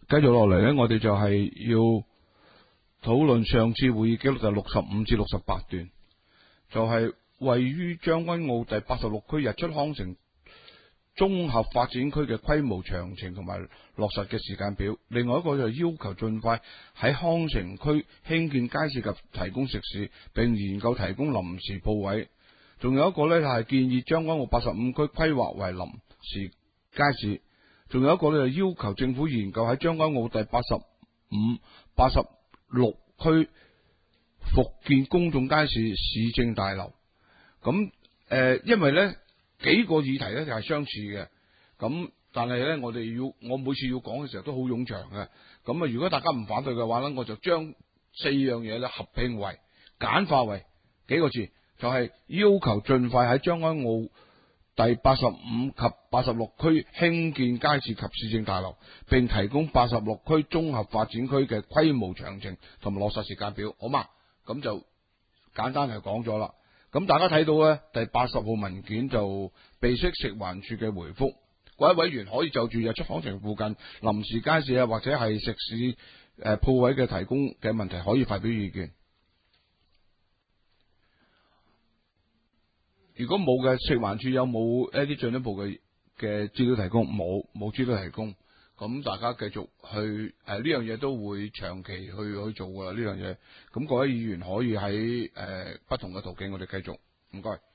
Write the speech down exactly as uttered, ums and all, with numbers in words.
繼續落嚟咧，我哋就係要討論上次會議記錄第六十五至六十八段，就係、是、位於將軍澳第八十六區日出康城綜合發展區嘅規模詳情同埋落實嘅時間表。另外一個就係要求盡快喺康城區興建街市及提供食肆，並研究提供臨時鋪位。仲有一個呢，就係建議將軍澳八十五區規劃為臨時街市。仲有一個呢，就要求政府研究喺將軍澳第八十五、八十六區復建公眾街市、市政大樓。咁誒、呃，因為呢幾個議題呢就係相似嘅，咁但係呢，我哋要我每次要講嘅時候都好冗長嘅。咁啊，如果大家唔反對嘅話呢，我就將四樣嘢咧合併為簡化為幾個字，就係、是、要求盡快喺將軍澳第八十五及八十六區興建街市及市政大樓，並提供八十六區綜合發展區嘅規模詳情同埋落實時間表，好嘛？咁就簡單係講咗啦。咁大家睇到咧，第八十號文件就備悉食環署嘅回覆，各位委員可以就住日出康城附近臨時街市啊，或者係食肆誒鋪位嘅提供嘅問題，可以發表意見。如果冇嘅，食環署有冇一啲進一步嘅嘅資料提供？冇，冇資料提供。咁大家繼續去誒呢樣嘢都會長期去去做噶啦呢樣嘢。咁各位議員可以喺誒、呃、不同嘅途徑，我哋繼續。唔該。